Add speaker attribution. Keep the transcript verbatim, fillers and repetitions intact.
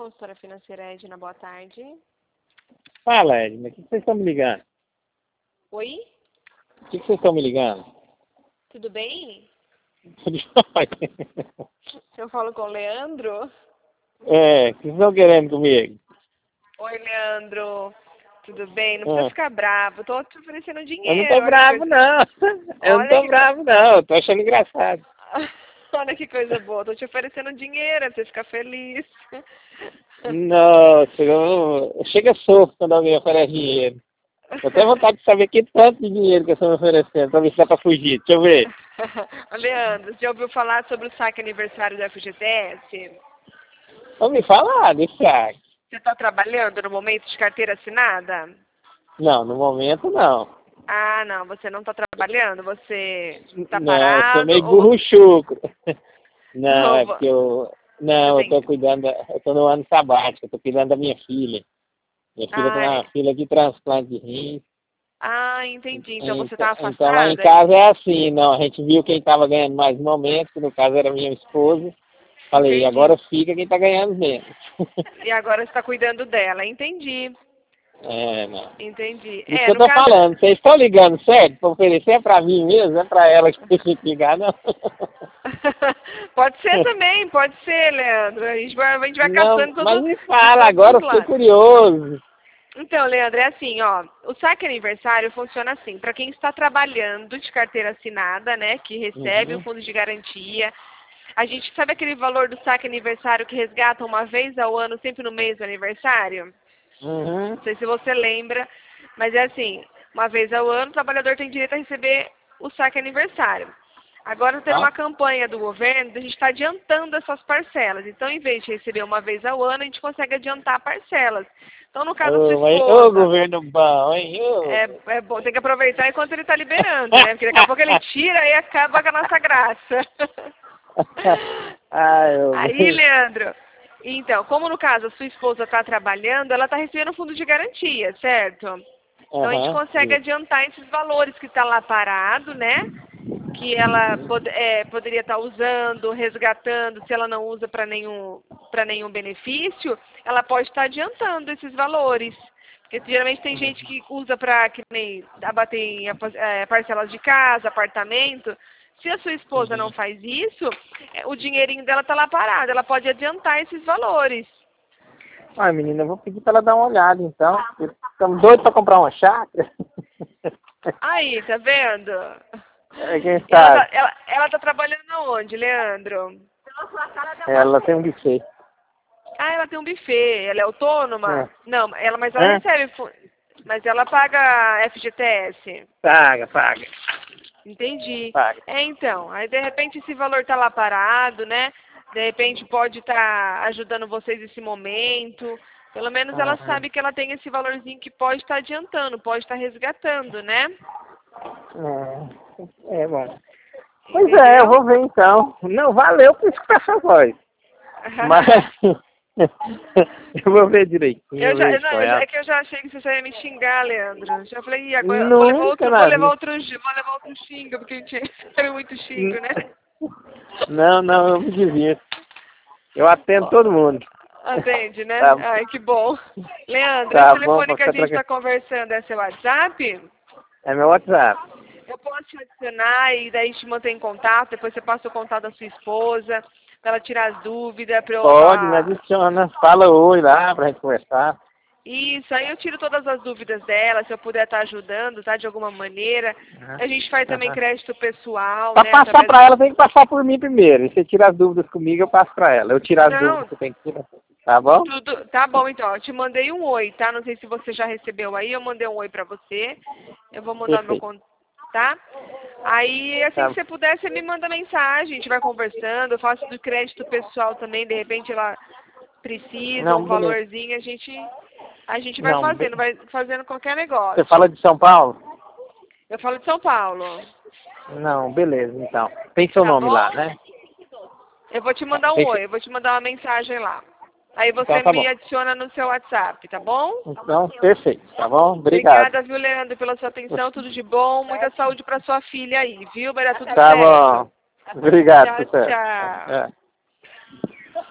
Speaker 1: consultora financeira Edna, boa tarde.
Speaker 2: Fala, Edna, o que vocês estão me ligando?
Speaker 1: Oi?
Speaker 2: O que vocês estão me ligando?
Speaker 1: Tudo bem?
Speaker 2: Tudo jóia.
Speaker 1: Eu falo com o Leandro.
Speaker 2: É, o que vocês estão querendo comigo?
Speaker 1: Oi, Leandro. Tudo bem? Não
Speaker 2: É.
Speaker 1: precisa ficar bravo. Eu tô te oferecendo dinheiro.
Speaker 2: Eu não tô
Speaker 1: olha que
Speaker 2: bravo,
Speaker 1: coisa-
Speaker 2: não. Eu não
Speaker 1: Olha
Speaker 2: tô
Speaker 1: que
Speaker 2: bravo, não. Eu tô achando engraçado.
Speaker 1: Olha que coisa boa. Tô te oferecendo dinheiro pra você ficar feliz.
Speaker 2: Nossa, eu... chega sofro quando alguém oferece dinheiro. Eu tenho vontade de saber que tanto de dinheiro que eu estou me oferecendo, pra ver se dá pra fugir. Deixa eu ver.
Speaker 1: Ô, Leandro, você já ouviu falar sobre o saque aniversário da F G T S?
Speaker 2: Vamos me falar desse saque.
Speaker 1: Você está trabalhando no momento de carteira assinada?
Speaker 2: Não, no momento não.
Speaker 1: Ah, não, você não está trabalhando? Você está
Speaker 2: Não, eu sou
Speaker 1: parado?
Speaker 2: meio
Speaker 1: Ou
Speaker 2: burro
Speaker 1: você...
Speaker 2: chucro. Não,
Speaker 1: Não,
Speaker 2: é
Speaker 1: vo-
Speaker 2: porque eu...
Speaker 1: você
Speaker 2: Não, eu
Speaker 1: tem...
Speaker 2: tô cuidando, da... eu tô no ano sabático, eu tô cuidando da minha filha. Minha filha tá
Speaker 1: Ah,
Speaker 2: na
Speaker 1: é.
Speaker 2: fila de transplante de rins.
Speaker 1: Ah, entendi. Então você
Speaker 2: Então,
Speaker 1: está
Speaker 2: então lá em
Speaker 1: afastada?
Speaker 2: casa é assim, não, a gente viu quem estava ganhando mais no momento, que no caso era minha esposa. Falei,
Speaker 1: Entendi.
Speaker 2: agora fica quem está ganhando menos.
Speaker 1: E agora você está cuidando dela. Entendi.
Speaker 2: É, não.
Speaker 1: Entendi.
Speaker 2: Isso
Speaker 1: É,
Speaker 2: que eu
Speaker 1: no
Speaker 2: tô
Speaker 1: caso...
Speaker 2: falando, vocês estão ligando certo para oferecer é para mim mesmo, não é para ela que tem que ligar, não.
Speaker 1: Pode ser também, pode ser, Leandro. A gente vai, a gente vai
Speaker 2: Não,
Speaker 1: caçando
Speaker 2: mas
Speaker 1: todo,
Speaker 2: me
Speaker 1: de
Speaker 2: fala,
Speaker 1: todos
Speaker 2: agora
Speaker 1: os
Speaker 2: eu fiquei
Speaker 1: lados.
Speaker 2: curioso.
Speaker 1: Então, Leandro, é assim, ó, o saque aniversário funciona assim, para quem está trabalhando de carteira assinada, né, que recebe o
Speaker 2: Uhum,
Speaker 1: fundo de garantia, a gente sabe aquele valor do saque aniversário que resgata uma vez ao ano, sempre no mês do aniversário?
Speaker 2: uhum,
Speaker 1: Não sei se você lembra, mas é assim, uma vez ao ano o trabalhador tem direito a receber o saque aniversário. Agora tem
Speaker 2: tá?
Speaker 1: uma campanha do governo, a gente está adiantando essas parcelas. Então, em vez de receber uma vez ao ano, a gente consegue adiantar parcelas. Então, no caso da sua
Speaker 2: Ô, mas- ô,
Speaker 1: esposa,
Speaker 2: governo bom, hein? Ô,
Speaker 1: é, é bom, tem que aproveitar enquanto ele está liberando, né? Porque daqui a pouco ele tira e acaba com a nossa graça.
Speaker 2: Ai, eu...
Speaker 1: Aí, Leandro, então, como no caso a sua esposa está trabalhando, ela está recebendo fundo de garantia, certo? Então a gente
Speaker 2: Aham,
Speaker 1: consegue
Speaker 2: isso.
Speaker 1: adiantar esses valores que está lá parado, né? Que ela pod é, poderia estar usando, resgatando, se ela não usa para nenhum, para nenhum benefício, ela pode estar adiantando esses valores. Porque geralmente tem gente que usa para que nem abater em é, parcelas de casa, apartamento. Se a sua esposa não
Speaker 2: Uhum.
Speaker 1: faz isso, é, o dinheirinho dela está lá parado, ela pode adiantar esses valores.
Speaker 2: Ai, menina, eu vou pedir para ela dar uma olhada, então. Estamos doidos para comprar uma chácara.
Speaker 1: Aí, tá vendo?
Speaker 2: É, quem
Speaker 1: E ela
Speaker 2: sabe?
Speaker 1: tá, ela, ela tá trabalhando aonde, Leandro?
Speaker 2: Ela tem um buffet.
Speaker 1: Ah, ela tem um buffet. Ela é autônoma?
Speaker 2: É.
Speaker 1: Não, ela, mas ela
Speaker 2: Hã?
Speaker 1: recebe, fu- mas ela paga F G T S.
Speaker 2: Paga, paga,
Speaker 1: Entendi.
Speaker 2: paga.
Speaker 1: É, então, aí de repente esse valor tá lá parado, né? De repente pode estar ajudando vocês nesse momento. Pelo menos ela
Speaker 2: Aham.
Speaker 1: sabe que ela tem esse valorzinho que pode estar adiantando, pode estar resgatando, né?
Speaker 2: É, é bom. Pois é, eu
Speaker 1: Entendeu?
Speaker 2: vou ver então. Não, valeu por escutar essa voz. Mas eu vou ver direitinho,
Speaker 1: Eu
Speaker 2: eu
Speaker 1: já, eu
Speaker 2: vejo
Speaker 1: não,
Speaker 2: com
Speaker 1: eu já-
Speaker 2: ela.
Speaker 1: é que eu já achei que você já ia me xingar, Leandro. Já falei, Ih, agora eu vou levar
Speaker 2: Nunca
Speaker 1: outro, vou
Speaker 2: na
Speaker 1: levar
Speaker 2: vida.
Speaker 1: outro, vou levar outro xinga, porque a gente recebe muito xingo, né?
Speaker 2: Não, não, eu me divirto. Eu atendo todo mundo.
Speaker 1: Atende, né?
Speaker 2: Tá,
Speaker 1: Ai, que bom. Leandro, esse
Speaker 2: tá bom
Speaker 1: telefone
Speaker 2: pra
Speaker 1: que a
Speaker 2: ficar
Speaker 1: gente
Speaker 2: tranquilo.
Speaker 1: está conversando é seu WhatsApp?
Speaker 2: É meu WhatsApp.
Speaker 1: Eu posso te adicionar e daí te manter em contato, depois você passa o contato da sua esposa, para ela tirar as dúvidas, para eu...
Speaker 2: Pode, me
Speaker 1: ah,
Speaker 2: adiciona. Fala oi lá pra gente conversar.
Speaker 1: Isso, aí eu tiro todas as dúvidas dela, se eu puder estar ajudando, tá, de alguma maneira.
Speaker 2: Aham.
Speaker 1: A gente faz também
Speaker 2: Aham.
Speaker 1: crédito pessoal,
Speaker 2: Pra
Speaker 1: né,
Speaker 2: passar
Speaker 1: através...
Speaker 2: pra ela, tem que passar por mim primeiro. E você tira as dúvidas comigo, eu passo pra ela. Eu tiro as
Speaker 1: Não,
Speaker 2: dúvidas, você tem que tirar. Tá bom?
Speaker 1: tudo... Tá bom, então, eu te mandei um oi, tá? Não sei se você já recebeu aí, eu mandei um oi pra você. Eu vou mandar no meu
Speaker 2: Perfeito.
Speaker 1: contato, tá? Aí, assim
Speaker 2: Tá.
Speaker 1: que você puder, você me manda mensagem, a gente vai conversando, eu faço do crédito pessoal também, de repente ela precisa, um
Speaker 2: Não, beleza.
Speaker 1: valorzinho, a gente, a gente vai
Speaker 2: Não, be-
Speaker 1: fazendo, vai fazendo qualquer
Speaker 2: você fala
Speaker 1: negócio.
Speaker 2: de São Paulo?
Speaker 1: Eu falo de São Paulo,
Speaker 2: Não, beleza, então. Tem seu
Speaker 1: tá
Speaker 2: nome
Speaker 1: bom?
Speaker 2: lá, né?
Speaker 1: Eu vou te
Speaker 2: Tá,
Speaker 1: mandar um
Speaker 2: tem seu-
Speaker 1: oi, eu vou te mandar uma mensagem lá. Aí
Speaker 2: Então
Speaker 1: você
Speaker 2: tá
Speaker 1: me
Speaker 2: bom.
Speaker 1: adiciona no seu WhatsApp, tá bom?
Speaker 2: Então, perfeito, tá bom? Obrigado.
Speaker 1: Obrigada, viu, Leandro, pela sua atenção, tudo de bom, muita saúde pra sua filha aí, viu? Vai dar tudo
Speaker 2: Tá
Speaker 1: certo.
Speaker 2: bom. Obrigado,
Speaker 1: Tchau,
Speaker 2: professor.
Speaker 1: tchau.
Speaker 2: É.